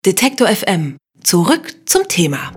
Detektor FM. Zurück zum Thema.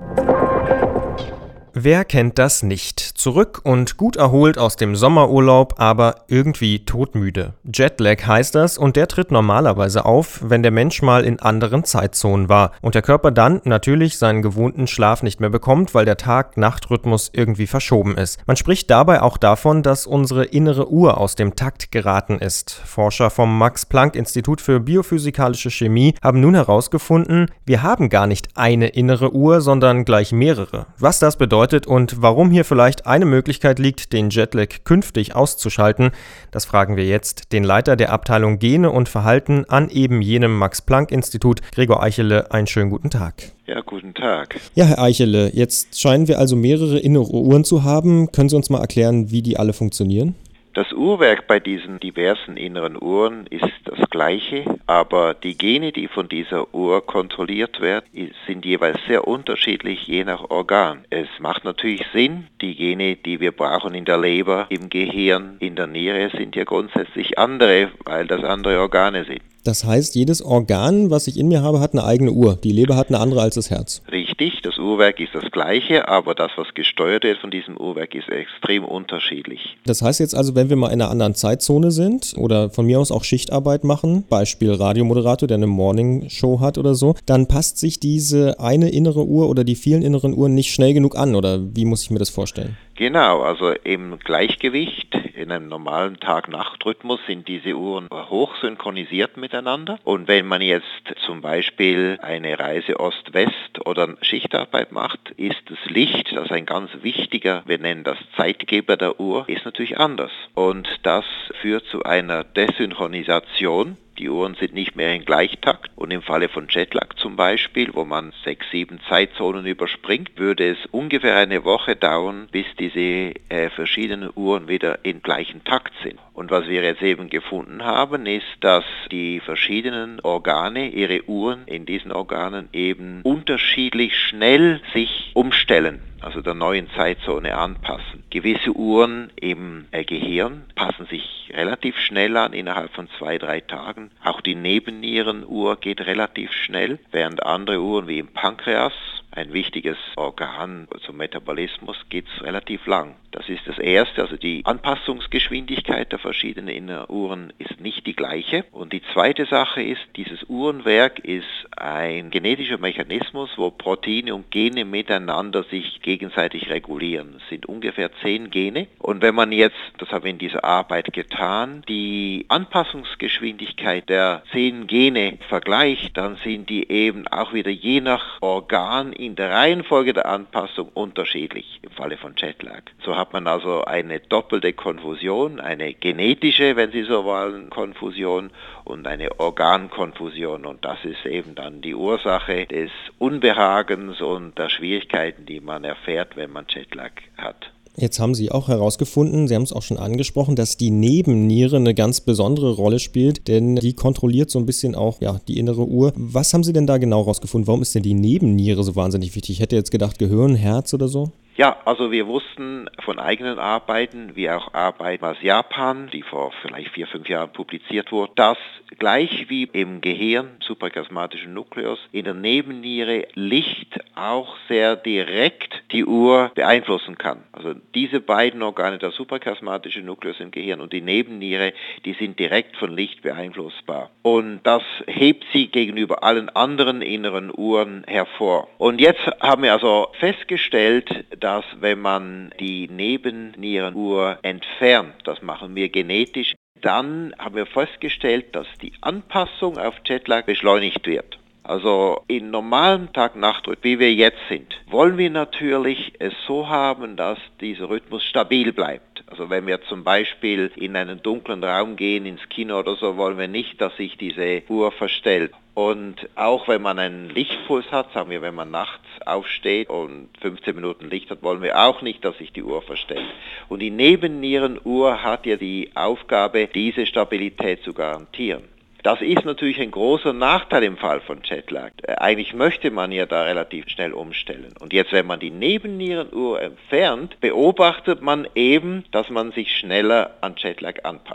Wer kennt das nicht? Zurück und gut erholt aus dem Sommerurlaub, aber irgendwie todmüde. Jetlag heißt das und der tritt normalerweise auf, wenn der Mensch mal in anderen Zeitzonen war und der Körper dann natürlich seinen gewohnten Schlaf nicht mehr bekommt, weil der Tag-Nacht-Rhythmus irgendwie verschoben ist. Man spricht dabei auch davon, dass unsere innere Uhr aus dem Takt geraten ist. Forscher vom Max-Planck-Institut für biophysikalische Chemie haben nun herausgefunden, wir haben gar nicht eine innere Uhr, sondern gleich mehrere. Was das bedeutet und warum hier vielleicht eine Möglichkeit liegt, den Jetlag künftig auszuschalten, das fragen wir jetzt den Leiter der Abteilung Gene und Verhalten an eben jenem Max-Planck-Institut, Gregor Eichele. Einen schönen guten Tag. Ja, guten Tag. Ja, Herr Eichele, jetzt scheinen wir also mehrere innere Uhren zu haben. Können Sie uns mal erklären, wie die alle funktionieren? Das Uhrwerk bei diesen diversen inneren Uhren ist das gleiche, aber die Gene, die von dieser Uhr kontrolliert werden, sind jeweils sehr unterschiedlich je nach Organ. Es macht natürlich Sinn, die Gene, die wir brauchen in der Leber, im Gehirn, in der Niere, sind ja grundsätzlich andere, weil das andere Organe sind. Das heißt, jedes Organ, was ich in mir habe, hat eine eigene Uhr. Die Leber hat eine andere als das Herz. Richtig, das Uhrwerk ist das gleiche, aber das, was gesteuert wird von diesem Uhrwerk, ist extrem unterschiedlich. Das heißt jetzt also, wenn wir mal in einer anderen Zeitzone sind oder von mir aus auch Schichtarbeit machen, Beispiel Radiomoderator, der eine Morningshow hat oder so, dann passt sich diese eine innere Uhr oder die vielen inneren Uhren nicht schnell genug an, oder wie muss ich mir das vorstellen? Genau, also im Gleichgewicht, in einem normalen Tag-Nacht-Rhythmus sind diese Uhren hoch synchronisiert miteinander. Und wenn man jetzt zum Beispiel eine Reise Ost-West oder Schichtarbeit macht, ist das Licht, das ist ein ganz wichtiger, wir nennen das Zeitgeber der Uhr, ist natürlich anders. Und das führt zu einer Desynchronisation. Die Uhren sind nicht mehr in Gleichtakt und im Falle von Jetlag zum Beispiel, wo man 6, 7 Zeitzonen überspringt, würde es ungefähr eine Woche dauern, bis diese verschiedenen Uhren wieder in gleichen Takt sind. Und was wir jetzt eben gefunden haben, ist, dass die verschiedenen Organe, ihre Uhren in diesen Organen eben unterschiedlich schnell sich umstellen, also der neuen Zeitzone anpassen. Gewisse Uhren im Gehirn passen sich relativ schnell an, innerhalb von 2, 3 Tagen. Auch die Nebennierenuhr geht relativ schnell, während andere Uhren wie im Pankreas, ein wichtiges Organ zum Metabolismus, geht es relativ lang. Das ist das Erste, also die Anpassungsgeschwindigkeit der verschiedenen inneren Uhren ist nicht die gleiche. Und die zweite Sache ist, dieses Uhrenwerk ist ein genetischer Mechanismus, wo Proteine und Gene miteinander sich gegenseitig regulieren. Es sind ungefähr 10 Gene. Und wenn man jetzt, das haben wir in dieser Arbeit getan, die Anpassungsgeschwindigkeit der 10 Gene vergleicht, dann sind die eben auch wieder je nach Organ in der Reihenfolge der Anpassung unterschiedlich, im Falle von Jetlag. So hat man also eine doppelte Konfusion, eine genetische, wenn Sie so wollen, Konfusion und eine Organkonfusion. Und das ist eben dann die Ursache des Unbehagens und der Schwierigkeiten, die man erfährt, wenn man Jetlag hat. Jetzt haben Sie auch herausgefunden, Sie haben es auch schon angesprochen, dass die Nebenniere eine ganz besondere Rolle spielt, denn die kontrolliert so ein bisschen auch die innere Uhr. Was haben Sie denn da genau herausgefunden? Warum ist denn die Nebenniere so wahnsinnig wichtig? Ich hätte jetzt gedacht Gehirn, Herz oder so. Ja, also wir wussten von eigenen Arbeiten, wie auch Arbeiten aus Japan, die vor vielleicht 4, 5 Jahren publiziert wurden, dass gleich wie im Gehirn, suprachiasmatischen Nukleus, in der Nebenniere Licht auch sehr direkt die Uhr beeinflussen kann. Also diese beiden Organe, der suprachiasmatische Nukleus im Gehirn und die Nebenniere, die sind direkt von Licht beeinflussbar. Und das hebt sie gegenüber allen anderen inneren Uhren hervor. Und jetzt haben wir also festgestellt, dass wenn man die Nebennierenuhr entfernt, das machen wir genetisch, dann haben wir festgestellt, dass die Anpassung auf Jetlag beschleunigt wird. Also in normalem Tag-Nacht-Rhythmus, wie wir jetzt sind, wollen wir natürlich es so haben, dass dieser Rhythmus stabil bleibt. Also wenn wir zum Beispiel in einen dunklen Raum gehen, ins Kino oder so, wollen wir nicht, dass sich diese Uhr verstellt. Und auch wenn man einen Lichtpuls hat, sagen wir, wenn man nachts aufsteht und 15 Minuten Licht hat, wollen wir auch nicht, dass sich die Uhr verstellt. Und die Nebennierenuhr hat ja die Aufgabe, diese Stabilität zu garantieren. Das ist natürlich ein großer Nachteil im Fall von Jetlag. Eigentlich möchte man ja da relativ schnell umstellen. Und jetzt, wenn man die Nebennierenuhr entfernt, beobachtet man eben, dass man sich schneller an Jetlag anpasst.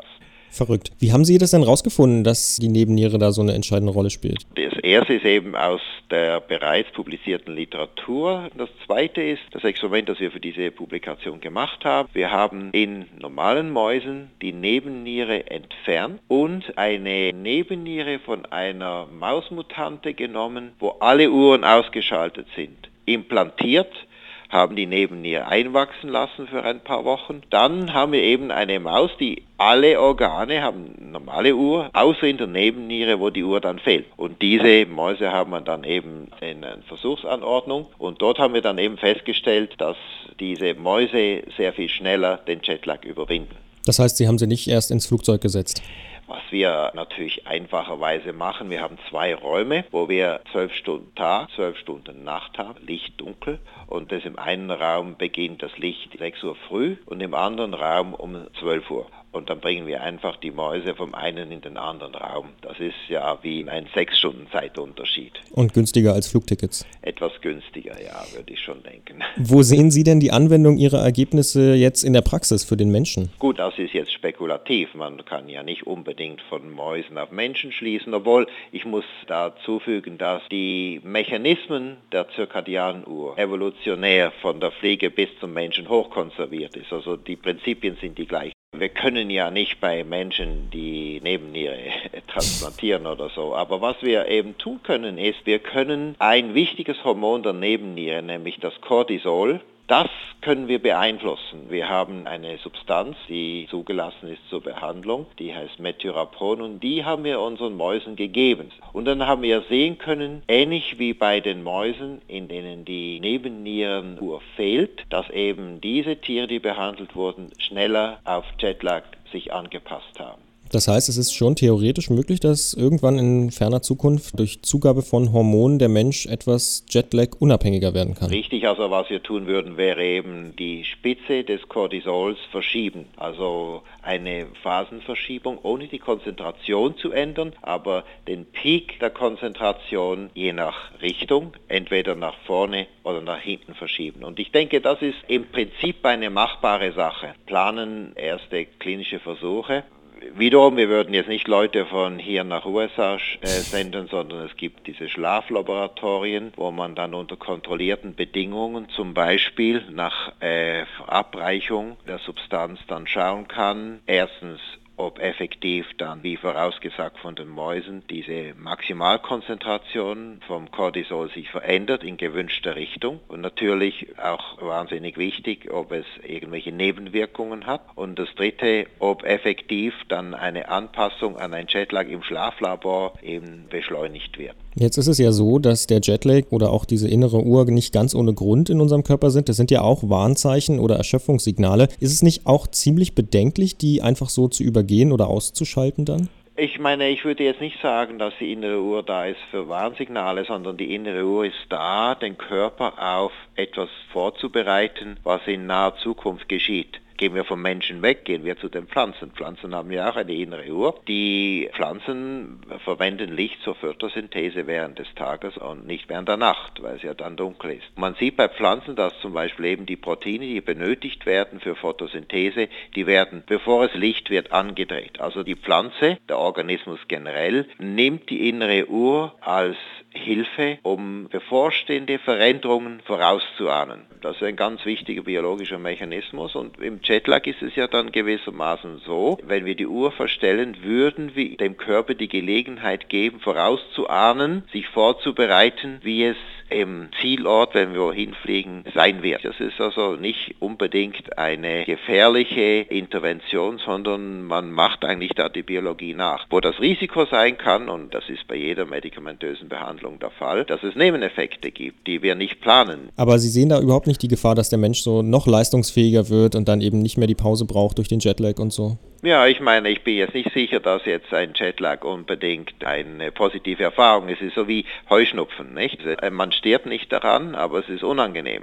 Verrückt. Wie haben Sie das denn rausgefunden, dass die Nebenniere da so eine entscheidende Rolle spielt? Das erste ist eben aus der bereits publizierten Literatur. Das zweite ist das Experiment, das wir für diese Publikation gemacht haben. Wir haben in normalen Mäusen die Nebenniere entfernt und eine Nebenniere von einer Mausmutante genommen, wo alle Uhren ausgeschaltet sind, implantiert, haben die Nebenniere einwachsen lassen für ein paar Wochen. Dann haben wir eben eine Maus, die alle Organe haben, normale Uhr, außer in der Nebenniere, wo die Uhr dann fehlt. Und diese Mäuse haben wir dann eben in einer Versuchsanordnung und dort haben wir dann eben festgestellt, dass diese Mäuse sehr viel schneller den Jetlag überwinden. Das heißt, Sie haben sie nicht erst ins Flugzeug gesetzt? Was wir natürlich einfacherweise machen, wir haben 2 Räume, wo wir 12 Stunden Tag, 12 Stunden Nacht haben, Licht, Dunkel. Und das im einen Raum beginnt das Licht 6 Uhr früh und im anderen Raum um 12 Uhr. Und dann bringen wir einfach die Mäuse vom einen in den anderen Raum. Das ist ja wie ein 6-Stunden-Zeitunterschied. Und günstiger als Flugtickets? Etwas günstiger, ja, würde ich schon denken. Wo sehen Sie denn die Anwendung Ihrer Ergebnisse jetzt in der Praxis für den Menschen? Gut, das ist jetzt spekulativ. Man kann ja nicht unbedingt von Mäusen auf Menschen schließen, obwohl ich muss dazu fügen, dass die Mechanismen der zirkadianen Uhr evolutionär von der Fliege bis zum Menschen hochkonserviert ist. Also die Prinzipien sind die gleichen. Wir können ja nicht bei Menschen die Nebenniere transplantieren oder so, aber was wir eben tun können ist, wir können ein wichtiges Hormon der Nebenniere, nämlich das Cortisol, das können wir beeinflussen. Wir haben eine Substanz, die zugelassen ist zur Behandlung, die heißt Methyrapron und die haben wir unseren Mäusen gegeben. Und dann haben wir sehen können, ähnlich wie bei den Mäusen, in denen die Nebennierenuhr fehlt, dass eben diese Tiere, die behandelt wurden, schneller auf Jetlag sich angepasst haben. Das heißt, es ist schon theoretisch möglich, dass irgendwann in ferner Zukunft durch Zugabe von Hormonen der Mensch etwas Jetlag-unabhängiger werden kann. Richtig, also was wir tun würden, wäre eben die Spitze des Cortisols verschieben. Also eine Phasenverschiebung, ohne die Konzentration zu ändern, aber den Peak der Konzentration je nach Richtung, entweder nach vorne oder nach hinten verschieben. Und ich denke, das ist im Prinzip eine machbare Sache. Planen erste klinische Versuche. Wiederum, wir würden jetzt nicht Leute von hier nach USA senden, sondern es gibt diese Schlaflaboratorien, wo man dann unter kontrollierten Bedingungen, zum Beispiel nach Verabreichung der Substanz, dann schauen kann, erstens, ob effektiv dann, wie vorausgesagt von den Mäusen, diese Maximalkonzentration vom Cortisol sich verändert in gewünschter Richtung. Und natürlich auch wahnsinnig wichtig, ob es irgendwelche Nebenwirkungen hat. Und das dritte, ob effektiv dann eine Anpassung an ein Jetlag im Schlaflabor eben beschleunigt wird. Jetzt ist es ja so, dass der Jetlag oder auch diese innere Uhr nicht ganz ohne Grund in unserem Körper sind. Das sind ja auch Warnzeichen oder Erschöpfungssignale. Ist es nicht auch ziemlich bedenklich, die einfach so zu übergehen oder auszuschalten dann? Ich meine, ich würde jetzt nicht sagen, dass die innere Uhr da ist für Warnsignale, sondern die innere Uhr ist da, den Körper auf etwas vorzubereiten, was in naher Zukunft geschieht. Gehen wir vom Menschen weg, gehen wir zu den Pflanzen. Pflanzen haben ja auch eine innere Uhr. Die Pflanzen verwenden Licht zur Photosynthese während des Tages und nicht während der Nacht, weil es ja dann dunkel ist. Man sieht bei Pflanzen, dass zum Beispiel eben die Proteine, die benötigt werden für Photosynthese, die werden, bevor es Licht wird, angedreht. Also die Pflanze, der Organismus generell, nimmt die innere Uhr als Hilfe, um bevorstehende Veränderungen vorauszuahnen. Das ist ein ganz wichtiger biologischer Mechanismus und im Jetlag ist es ja dann gewissermaßen so, wenn wir die Uhr verstellen, würden wir dem Körper die Gelegenheit geben, vorauszuahnen, sich vorzubereiten, wie es im Zielort, wenn wir hinfliegen, sein wird. Das ist also nicht unbedingt eine gefährliche Intervention, sondern man macht eigentlich da die Biologie nach. Wo das Risiko sein kann, und das ist bei jeder medikamentösen Behandlung der Fall, dass es Nebeneffekte gibt, die wir nicht planen. Aber Sie sehen da überhaupt nicht die Gefahr, dass der Mensch so noch leistungsfähiger wird und dann eben nicht mehr die Pause braucht durch den Jetlag und so? Ja, ich meine, ich bin jetzt nicht sicher, dass jetzt ein Jetlag unbedingt eine positive Erfahrung ist. Es ist so wie Heuschnupfen, nicht? Man stirbt nicht daran, aber es ist unangenehm.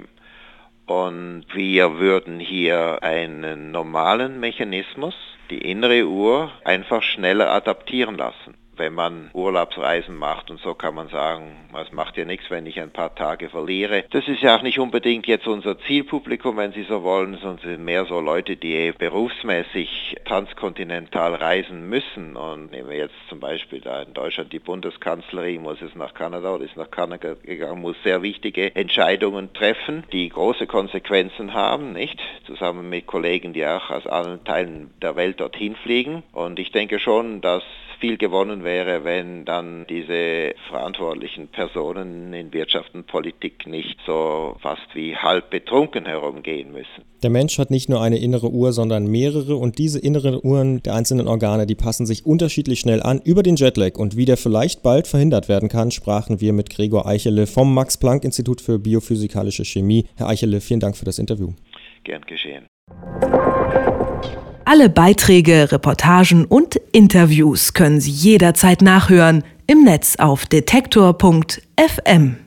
Und wir würden hier einen normalen Mechanismus, die innere Uhr, einfach schneller adaptieren lassen. wenn man Urlaubsreisen macht. Und so kann man sagen, es macht ja nichts, wenn ich ein paar Tage verliere. Das ist ja auch nicht unbedingt jetzt unser Zielpublikum, wenn Sie so wollen, sondern sind mehr so Leute, die berufsmäßig transkontinental reisen müssen. Und nehmen wir jetzt zum Beispiel da in Deutschland die Bundeskanzlerin, muss es nach Kanada oder ist nach Kanada gegangen, muss sehr wichtige Entscheidungen treffen, die große Konsequenzen haben, nicht? Zusammen mit Kollegen, die auch aus allen Teilen der Welt dorthin fliegen. Und ich denke schon, dass viel gewonnen wäre, wenn dann diese verantwortlichen Personen in Wirtschaft und Politik nicht so fast wie halb betrunken herumgehen müssen. Der Mensch hat nicht nur eine innere Uhr, sondern mehrere, und diese inneren Uhren der einzelnen Organe, die passen sich unterschiedlich schnell an. Über den Jetlag und wie der vielleicht bald verhindert werden kann, sprachen wir mit Gregor Eichele vom Max-Planck-Institut für biophysikalische Chemie. Herr Eichele, vielen Dank für das Interview. Gern geschehen. Alle Beiträge, Reportagen und Interviews können Sie jederzeit nachhören im Netz auf detektor.fm.